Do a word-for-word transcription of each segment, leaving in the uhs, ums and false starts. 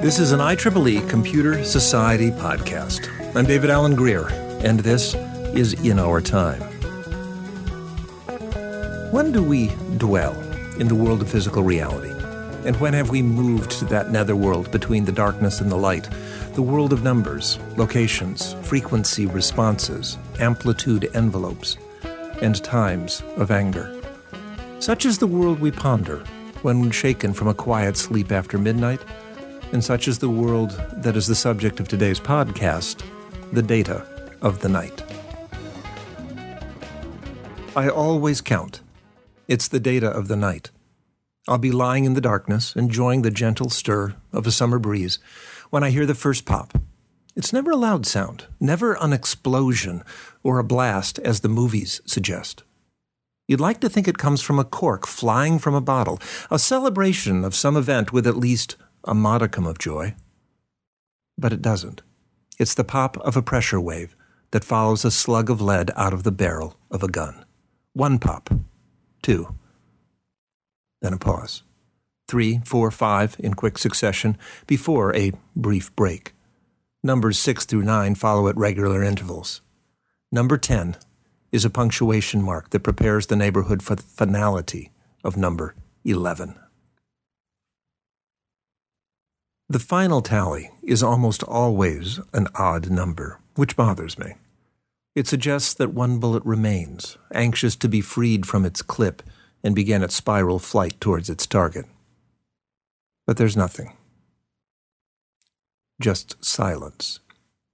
This is an I triple E Computer Society podcast. I'm David Alan Greer, and this is In Our Time. When do we dwell in the world of physical reality? And when have we moved to that netherworld between the darkness and the light, the world of numbers, locations, frequency responses, amplitude envelopes, and times of anger? Such is the world we ponder when shaken from a quiet sleep after midnight, and such is the world that is the subject of today's podcast, the data of the night. I always count. It's the data of the night. I'll be lying in the darkness, enjoying the gentle stir of a summer breeze, when I hear the first pop. It's never a loud sound, never an explosion or a blast as the movies suggest. You'd like to think it comes from a cork flying from a bottle, a celebration of some event with at least a modicum of joy. But it doesn't. It's the pop of a pressure wave that follows a slug of lead out of the barrel of a gun. One pop. Two. Then a pause. Three, four, five in quick succession before a brief break. Numbers six through nine follow at regular intervals. Number ten is a punctuation mark that prepares the neighborhood for the finality of number eleven. The final tally is almost always an odd number, which bothers me. It suggests that one bullet remains, anxious to be freed from its clip and begin its spiral flight towards its target. But there's nothing. Just silence.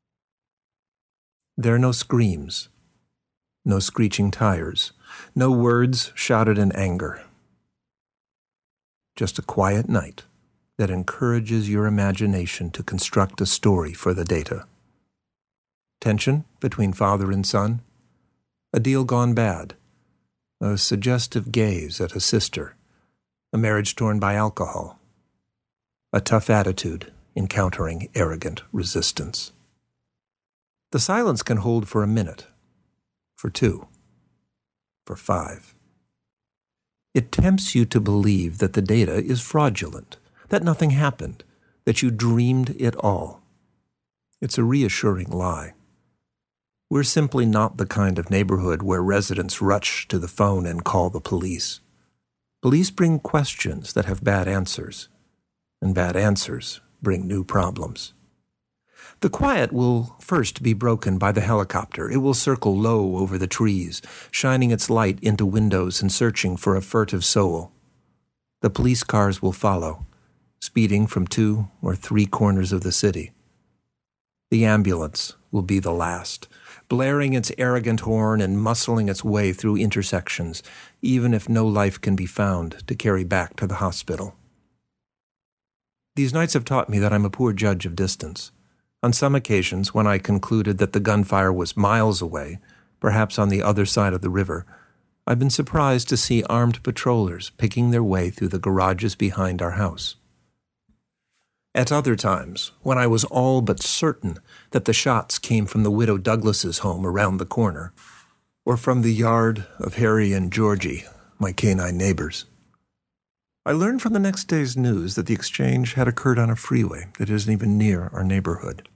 There are no screams, no screeching tires, no words shouted in anger. Just a quiet night that encourages your imagination to construct a story for the data. Tension between father and son, a deal gone bad, a suggestive gaze at a sister, a marriage torn by alcohol, a tough attitude encountering arrogant resistance. The silence can hold for a minute, for two, for five. It tempts you to believe that the data is fraudulent, that nothing happened, that you dreamed it all. It's a reassuring lie. We're simply not the kind of neighborhood where residents rush to the phone and call the police. Police bring questions that have bad answers, and bad answers bring new problems. The quiet will first be broken by the helicopter. It will circle low over the trees, shining its light into windows and searching for a furtive soul. The police cars will follow, speeding from two or three corners of the city. The ambulance will be the last, blaring its arrogant horn and muscling its way through intersections, even if no life can be found to carry back to the hospital. These nights have taught me that I'm a poor judge of distance. On some occasions, when I concluded that the gunfire was miles away, perhaps on the other side of the river, I've been surprised to see armed patrollers picking their way through the garages behind our house. At other times, when I was all but certain that the shots came from the widow Douglas's home around the corner, or from the yard of Harry and Georgie, my canine neighbors, I learned from the next day's news that the exchange had occurred on a freeway that isn't even near our neighborhood.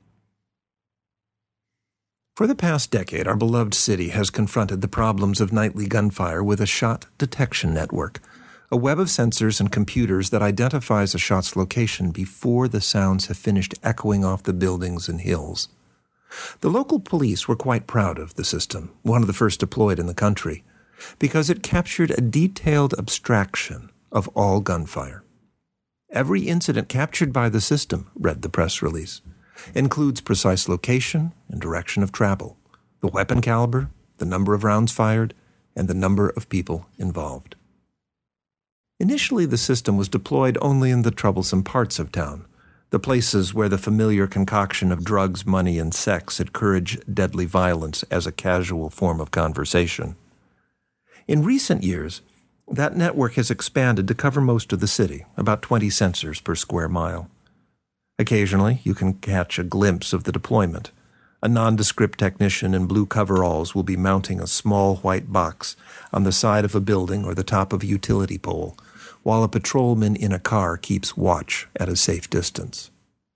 For the past decade, our beloved city has confronted the problems of nightly gunfire with a shot detection network, a web of sensors and computers that identifies a shot's location before the sounds have finished echoing off the buildings and hills. The local police were quite proud of the system, one of the first deployed in the country, because it captured a detailed abstraction of all gunfire. Every incident captured by the system, read the press release, includes precise location and direction of travel, the weapon caliber, the number of rounds fired, and the number of people involved. Initially, the system was deployed only in the troublesome parts of town, the places where the familiar concoction of drugs, money, and sex encourage deadly violence as a casual form of conversation. In recent years, that network has expanded to cover most of the city, about twenty sensors per square mile. Occasionally, you can catch a glimpse of the deployment. A nondescript technician in blue coveralls will be mounting a small white box on the side of a building or the top of a utility pole, while a patrolman in a car keeps watch at a safe distance.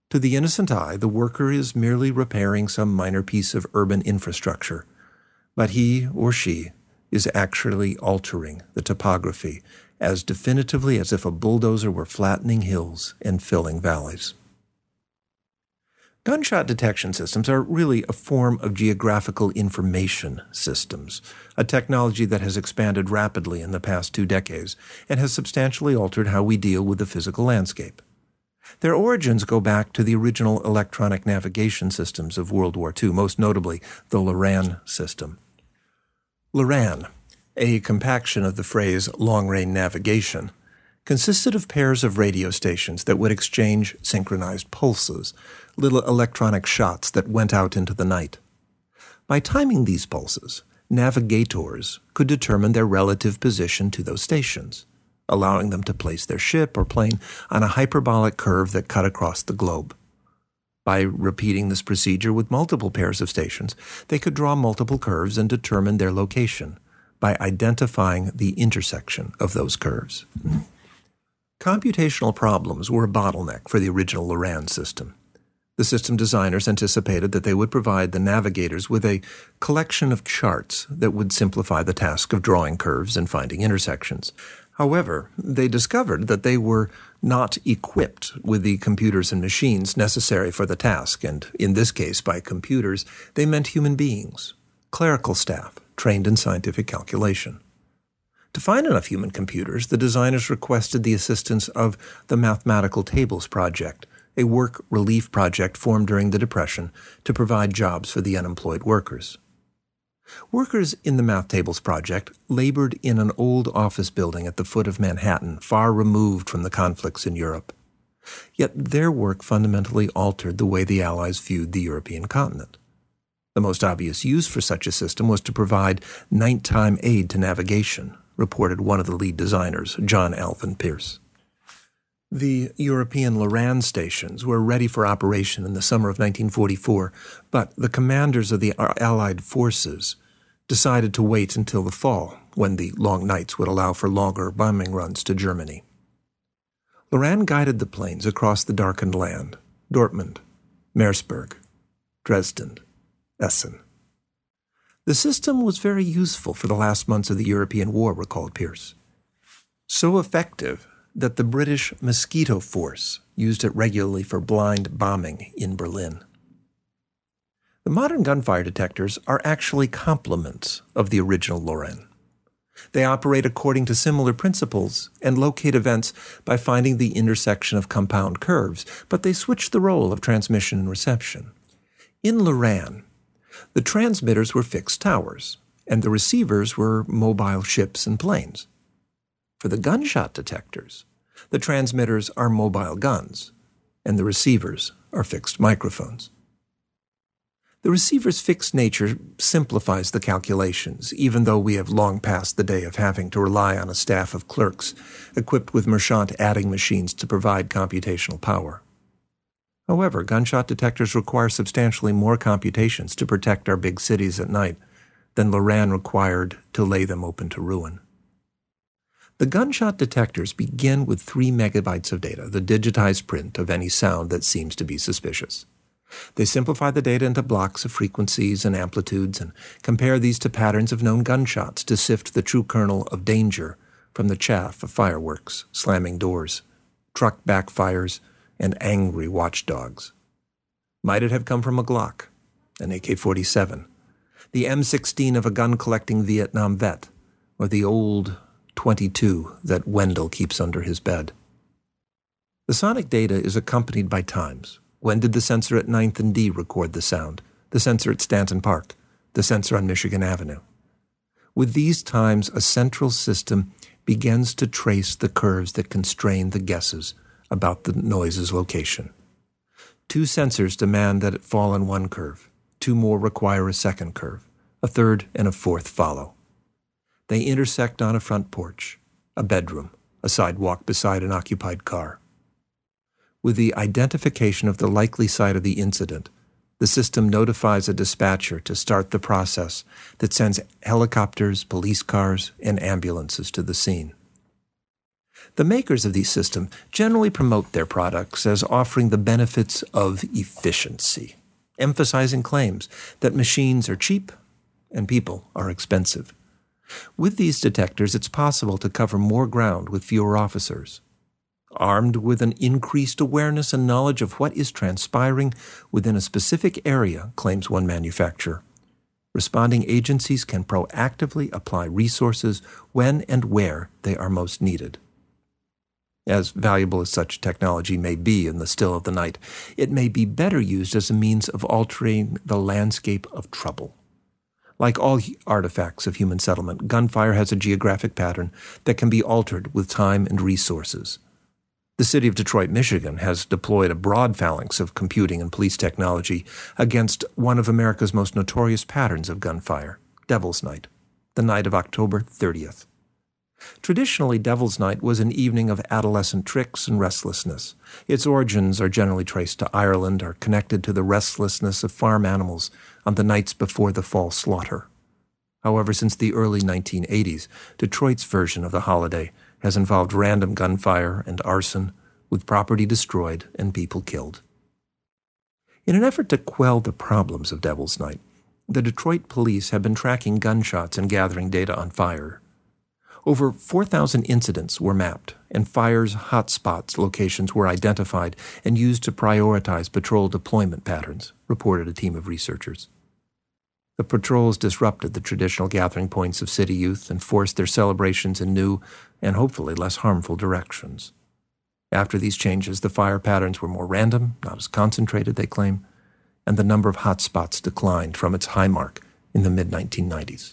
To the innocent eye, the worker is merely repairing some minor piece of urban infrastructure, but he or she is actually altering the topography as definitively as if a bulldozer were flattening hills and filling valleys. Gunshot detection systems are really a form of geographical information systems, a technology that has expanded rapidly in the past two decades and has substantially altered how we deal with the physical landscape. Their origins go back to the original electronic navigation systems of World War Two, most notably the Loran system. Loran, a compaction of the phrase long-range navigation, consisted of pairs of radio stations that would exchange synchronized pulses, little electronic shots that went out into the night. By timing these pulses, navigators could determine their relative position to those stations, allowing them to place their ship or plane on a hyperbolic curve that cut across the globe. By repeating this procedure with multiple pairs of stations, they could draw multiple curves and determine their location by identifying the intersection of those curves. Computational problems were a bottleneck for the original Loran system. The system designers anticipated that they would provide the navigators with a collection of charts that would simplify the task of drawing curves and finding intersections. However, they discovered that they were not equipped with the computers and machines necessary for the task, and in this case, by computers, they meant human beings, clerical staff, trained in scientific calculation. To find enough human computers, the designers requested the assistance of the Mathematical Tables Project, a work relief project formed during the Depression to provide jobs for the unemployed workers. Workers in the Math Tables Project labored in an old office building at the foot of Manhattan, far removed from the conflicts in Europe. Yet their work fundamentally altered the way the Allies viewed the European continent. The most obvious use for such a system was to provide nighttime aid to navigation, reported one of the lead designers, John Alvin Pierce. The European Loran stations were ready for operation in the summer of nineteen forty-four, but the commanders of the Allied forces decided to wait until the fall, when the long nights would allow for longer bombing runs to Germany. Loran guided the planes across the darkened land, Dortmund, Meersburg, Dresden, Essen. The system was very useful for the last months of the European war, recalled Pierce. So effective that the British Mosquito Force used it regularly for blind bombing in Berlin. The modern gunfire detectors are actually complements of the original Loran. They operate according to similar principles and locate events by finding the intersection of compound curves, but they switch the role of transmission and reception. In Loran, the transmitters were fixed towers, and the receivers were mobile ships and planes. For the gunshot detectors, the transmitters are mobile guns, and the receivers are fixed microphones. The receiver's fixed nature simplifies the calculations, even though we have long passed the day of having to rely on a staff of clerks equipped with Merchant adding machines to provide computational power. However, gunshot detectors require substantially more computations to protect our big cities at night than Loran required to lay them open to ruin. The gunshot detectors begin with three megabytes of data, the digitized print of any sound that seems to be suspicious. They simplify the data into blocks of frequencies and amplitudes and compare these to patterns of known gunshots to sift the true kernel of danger from the chaff of fireworks, slamming doors, truck backfires, and angry watchdogs. Might it have come from a Glock, an A K forty-seven, the M sixteen of a gun-collecting Vietnam vet, or the old twenty-two that Wendell keeps under his bed? The sonic data is accompanied by times. When did the sensor at ninth and D record the sound? The sensor at Stanton Park? The sensor on Michigan Avenue? With these times, a central system begins to trace the curves that constrain the guesses about the noise's location. Two sensors demand that it fall on one curve. Two more require a second curve. A third and a fourth follow. They intersect on a front porch, a bedroom, a sidewalk beside an occupied car. With the identification of the likely site of the incident, the system notifies a dispatcher to start the process that sends helicopters, police cars, and ambulances to the scene. The makers of these systems generally promote their products as offering the benefits of efficiency, emphasizing claims that machines are cheap and people are expensive. With these detectors, it's possible to cover more ground with fewer officers. Armed with an increased awareness and knowledge of what is transpiring within a specific area, claims one manufacturer, responding agencies can proactively apply resources when and where they are most needed. As valuable as such technology may be in the still of the night, it may be better used as a means of altering the landscape of trouble. Like all artifacts of human settlement, gunfire has a geographic pattern that can be altered with time and resources. The city of Detroit, Michigan, has deployed a broad phalanx of computing and police technology against one of America's most notorious patterns of gunfire, Devil's Night, the night of October thirtieth. Traditionally, Devil's Night was an evening of adolescent tricks and restlessness. Its origins are generally traced to Ireland, or connected to the restlessness of farm animals on the nights before the fall slaughter. However, since the early nineteen eighties, Detroit's version of the holiday has involved random gunfire and arson, with property destroyed and people killed. In an effort to quell the problems of Devil's Night, the Detroit police have been tracking gunshots and gathering data on fire. Over four thousand incidents were mapped, and fire's hotspots locations were identified and used to prioritize patrol deployment patterns, reported a team of researchers. The patrols disrupted the traditional gathering points of city youth and forced their celebrations in new and hopefully less harmful directions. After these changes, the fire patterns were more random, not as concentrated, they claim, and the number of hotspots declined from its high mark in the mid nineteen nineties.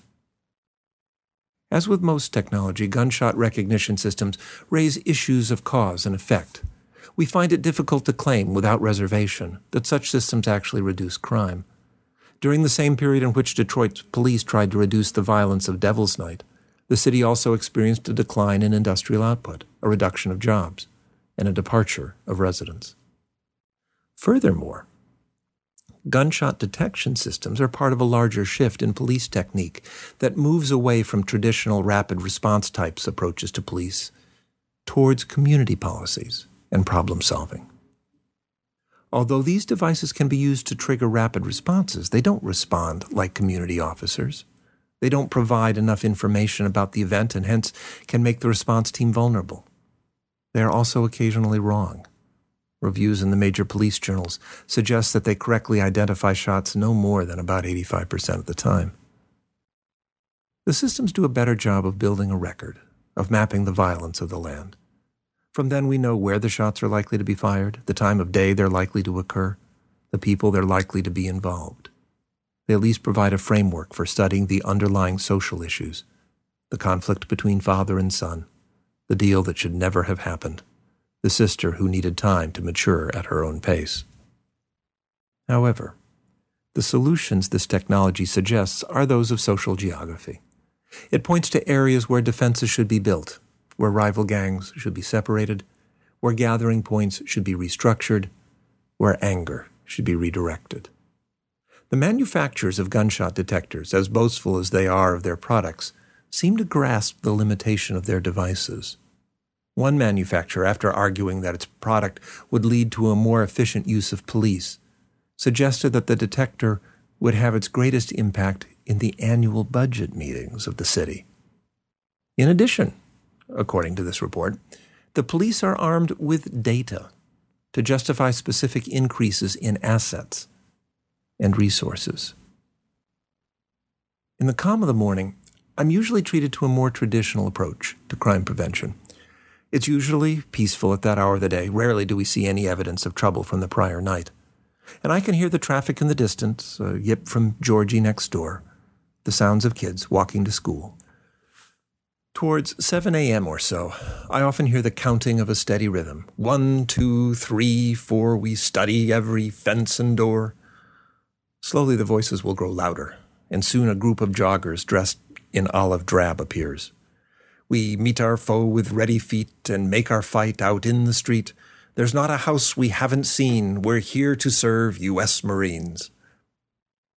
As with most technology, gunshot recognition systems raise issues of cause and effect. We find it difficult to claim without reservation that such systems actually reduce crime. During the same period in which Detroit police tried to reduce the violence of Devil's Night, the city also experienced a decline in industrial output, a reduction of jobs, and a departure of residents. Furthermore, gunshot detection systems are part of a larger shift in police technique that moves away from traditional rapid response types approaches to police towards community policies and problem solving. Although these devices can be used to trigger rapid responses, they don't respond like community officers. They don't provide enough information about the event and hence can make the response team vulnerable. They are also occasionally wrong. Reviews in the major police journals suggest that they correctly identify shots no more than about eighty-five percent of the time. The systems do a better job of building a record, of mapping the violence of the land. From then we know where the shots are likely to be fired, the time of day they're likely to occur, the people they're likely to be involved. They at least provide a framework for studying the underlying social issues, the conflict between father and son, the deal that should never have happened, the sister who needed time to mature at her own pace. However, the solutions this technology suggests are those of social geography. It points to areas where defenses should be built, where rival gangs should be separated, where gathering points should be restructured, where anger should be redirected. The manufacturers of gunshot detectors, as boastful as they are of their products, seem to grasp the limitation of their devices. One manufacturer, after arguing that its product would lead to a more efficient use of police, suggested that the detector would have its greatest impact in the annual budget meetings of the city. In addition, according to this report, the police are armed with data to justify specific increases in assets and resources. In the calm of the morning, I'm usually treated to a more traditional approach to crime prevention. It's usually peaceful at that hour of the day. Rarely do we see any evidence of trouble from the prior night. And I can hear the traffic in the distance, a yip from Georgie next door, the sounds of kids walking to school. Towards seven a.m. or so, I often hear the counting of a steady rhythm. One, two, three, four, we study every fence and door. Slowly the voices will grow louder, and soon a group of joggers dressed in olive drab appears. We meet our foe with ready feet and make our fight out in the street. There's not a house we haven't seen. We're here to serve U S Marines.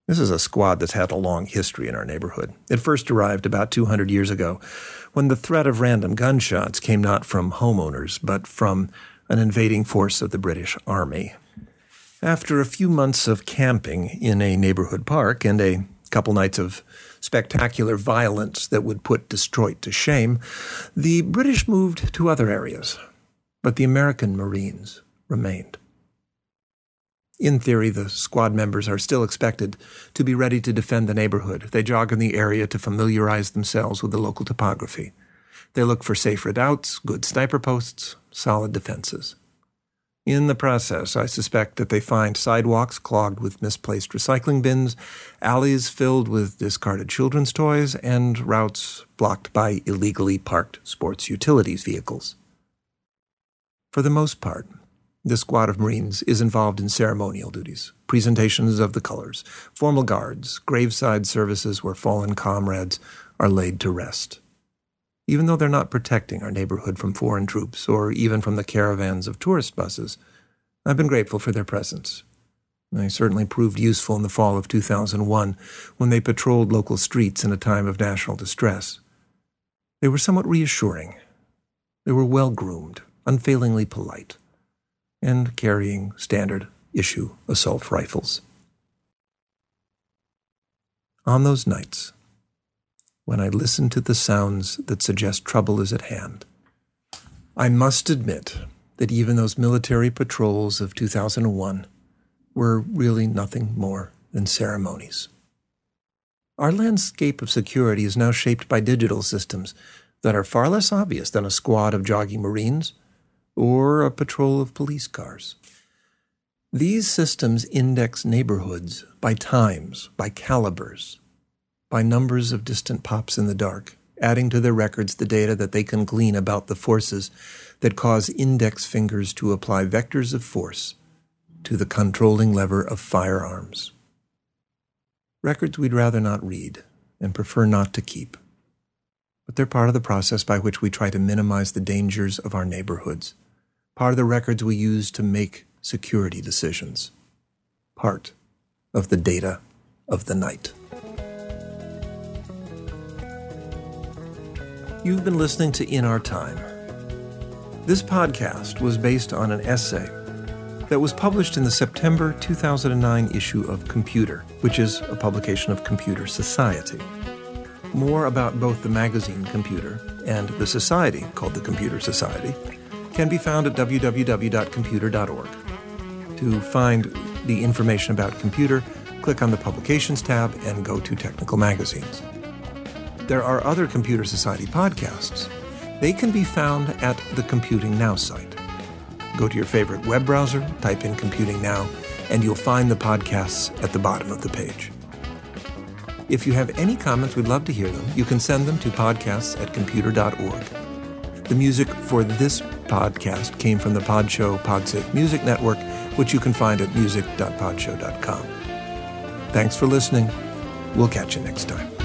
This is a squad that's had a long history in our neighborhood. It first arrived about two hundred years ago when the threat of random gunshots came not from homeowners, but from an invading force of the British Army. After a few months of camping in a neighborhood park and a couple nights of spectacular violence that would put Detroit to shame, the British moved to other areas, but the American Marines remained. In theory, the squad members are still expected to be ready to defend the neighborhood. They jog in the area to familiarize themselves with the local topography. They look for safe redoubts, good sniper posts, solid defenses. In the process, I suspect that they find sidewalks clogged with misplaced recycling bins, alleys filled with discarded children's toys, and routes blocked by illegally parked sports utilities vehicles. For the most part, the squad of Marines is involved in ceremonial duties, presentations of the colors, formal guards, graveside services where fallen comrades are laid to rest. Even though they're not protecting our neighborhood from foreign troops or even from the caravans of tourist buses, I've been grateful for their presence. They certainly proved useful in the fall of two thousand one when they patrolled local streets in a time of national distress. They were somewhat reassuring. They were well-groomed, unfailingly polite, and carrying standard-issue assault rifles. On those nights, when I listen to the sounds that suggest trouble is at hand, I must admit that even those military patrols of two thousand one were really nothing more than ceremonies. Our landscape of security is now shaped by digital systems that are far less obvious than a squad of jogging Marines or a patrol of police cars. These systems index neighborhoods by times, by calibers, by numbers of distant pops in the dark, adding to their records the data that they can glean about the forces that cause index fingers to apply vectors of force to the controlling lever of firearms. Records we'd rather not read and prefer not to keep, but they're part of the process by which we try to minimize the dangers of our neighborhoods, part of the records we use to make security decisions, part of the data of the night. You've been listening to In Our Time. This podcast was based on an essay that was published in the September two thousand nine issue of Computer, which is a publication of Computer Society. More about both the magazine Computer and the society called the Computer Society can be found at w w w dot computer dot org. To find the information about Computer, click on the Publications tab and go to Technical Magazines. There are other Computer Society podcasts. They can be found at the Computing Now site. Go to your favorite web browser, type in Computing Now, and you'll find the podcasts at the bottom of the page. If you have any comments, we'd love to hear them. You can send them to podcasts at computer dot org. The music for this podcast came from the Podshow Podsafe Music Network, which you can find at music dot podshow dot com. Thanks for listening. We'll catch you next time.